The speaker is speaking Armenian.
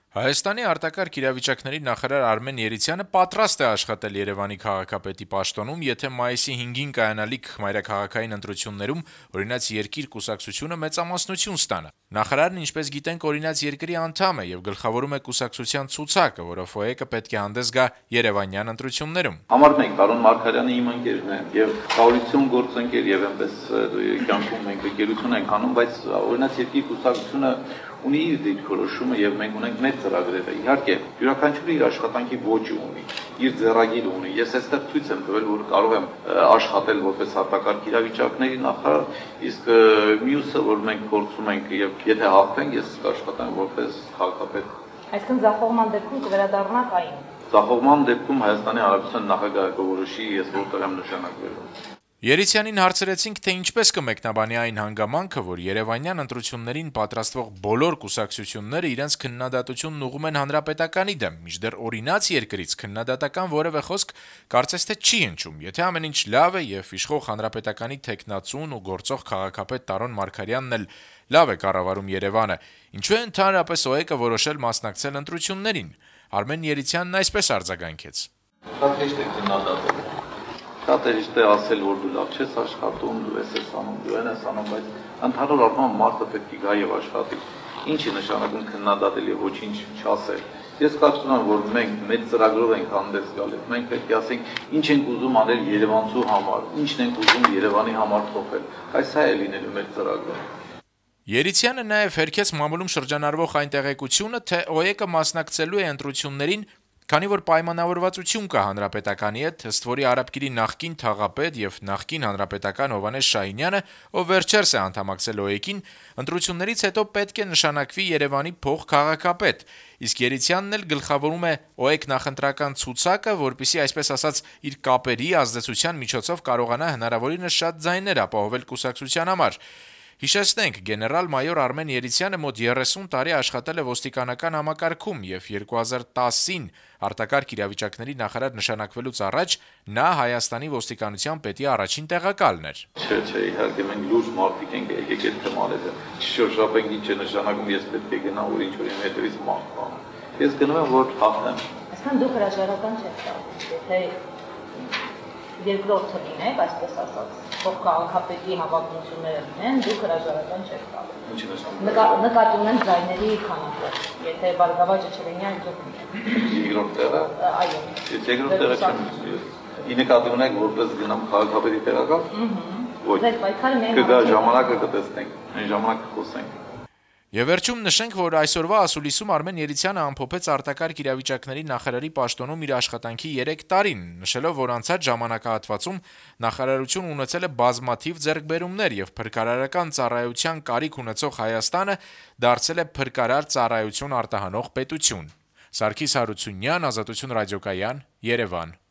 Հայաստանի արտակարգ իրավիճակների նախարար Արմեն Երիցյանը պատրաստ է աշխատել Երևանի քաղաքապետի պաշտոնում, եթե մայիսի 5-ին կայանալիք մայրաքաղաքային ընտրություններում օրինաց երկիր կուսակցությունը մեծամասնություն ստանա։ Նախարարն, ինչպես գիտենք, օրինաց երկրի անդամ է եւ գլխավորում է կուսակցության ցուցակը, որը ՖՕԵԿ-ը պետք է հանդես գա Երևանյան ընտրություններում։ Համարում ենք պարոն Մարգարյանը իմ ընկերն է եւ կառավարություն գործընկեր եւ այնպես կյանքում մենք ընկերություն ենք անում, բայց օրինաց երկրի կուսակցությունը ունի իր դիրքորոշումը եւ մենք ունենք մեծ ծրագրեր։ Իհարկե, յուրաքանչյուրը իր աշխատանքի ոճը ունի, իր ձեռագիրը ունի։ Ես այստեղ ցույց եմ տվել, որ կարող եմ աշխատել որպես արտակարգ իրավիճակների նախարար, իսկ մյուսը, որ մենք փորձում ենք եւ եթե հաղթենք, ես կաշխատեմ որպես քաղաքապետ։ Այսինքն ձախողման դեպքում կվերադառնաք այն։ Ձախողման դեպքում Հայաստանի Հանրապետության նախագահը կորոշի, ես որտեղ եմ նշանակվելու։ Երիցյանին հարցրեցինք, թե ինչպես կմեկնաբանի այն հանգամանքը, որ Երևանյան ընտրություններին պատրաստվող բոլոր կուսակցությունները իրենց քննադատությունն ուղղում են Հանրապետականի դեմ, մինչդեռ օրինաց երկրից քննադատական որևէ խոսք կարծես թե չի հնչում, եթե ամեն ինչ լավ է եւ իշխող Հանրապետականի տեխնացուն ու գործող քաղաքապետ Տարոն Մարգարյանն էլ լավ է կառավարում Երևանը, ինչու է ընդհանրապես ՕԵԿ-ը որոշել մասնակցել ընտրություններին։ Արմեն Երիցյանն այսպես արձագանքեց. Շատ հեշտ է քննադատել։ Շատ է ասել, որ դու լավ չես աշխատում, դու ես անում, դու ես անում, բայց ընդհանուր առմամբ մարդը պետք է գա եւ աշխատի։ Ինչի նշանակում քննադատել եւ ոչինչ չասել։ Ես կարծում եմ, որ մենք մեծ ծրագրով ենք հանդես գալիս։ Մենք պետք է ասենք, ինչ ենք ուզում անել Երևանցու համար, ինչն ենք ուզում Երևանի համար փոխել։ Այս է լինելու մեր ծրագրը։ Երիցյանը նաև հերքեց մամուլում շրջանառվող այն տեղեկությունը, թե ՕԵԿ-ը մասնակցելու է ընտրություններին, քանի որ պայմանավորվածություն կա Հանրապետականի հետ, ըստ որի Արաբկիրի նախկին թաղապետ եւ նախկին հանրապետական Հովհաննես Շահինյանը, ով վերջերս է անդամակցել ՕԵԿ-ին, ընտրություններից հետո պետք է նշանակվի Երևանի փոխքաղաքապետ, իսկ Երիցյանն էլ գլխավորում է ՕԵԿ նախընտրական ցուցակը, որպեսզի այսպես ասած իր կապերի ազդեցության միջոցով կարողանա հնարավորինս շատ ձայներ ապահովել կուսակցության համար։ Հիշեցնենք, գեներալ-մայոր Արմեն Երիցյանը մոտ 30 տարի աշխատել է ոստիկանական համակարգում եւ 2010-ին արտակարգ իրավիճակների նախարար նշանակվելուց առաջ նա Հայաստանի ոստիկանության պետի առաջին տեղակալն էր։ Չէ, իհարկե մենք լուրջ մարդիկ ենք եկել թմալեզը։ Շոշափենք ինչ է նշանակում, ես պետք է գնամ որ ինչ որ իմ հետևից մահ։ Ես գնում եմ որ հաղթեմ։ Այսինքն դուք հրաժարական չեք տալիս, եթե երկրորդը լինեք, այսպես ասած, փոխքաղաքապետի հավակնությունները լինեն, դուք հրաժարական չեք տալիս։ Ինչի նշանակում։ Նկատի ունեմ ձայների քանակը, եթե բարգավաճը չլինի, այն դուք։ Երկրորդ տեղը։ Այո։ Ես երկրորդ տեղը չեմ։ Ի նկատի ունեք որպես գնամ քաղաքապետի տեղակալ։ Ոչ։ Կգա ժամանակը կտեսնենք, այն ժամանակ կխոսենք։ Եվ վերջում նշենք, որ այսօրվա ասուլիսում Արմեն Երիցյանը ամփոփեց արտակարգ իրավիճակների նախարարի պաշտոնում իր աշխատանքի 3 տարին, նշելով, որ անցած ժամանակահատվածում նախարարություն ունեցել է բազմաթիվ ձեռքբերումներ եւ փրկարարական ծառայության կարիք ունեցող Հայաստանը դարձել է փրկարար ծառայություն արտահանող պետություն։ Սարգիս Հարությունյան, Ազատություն ռադիոկայան, Երևան։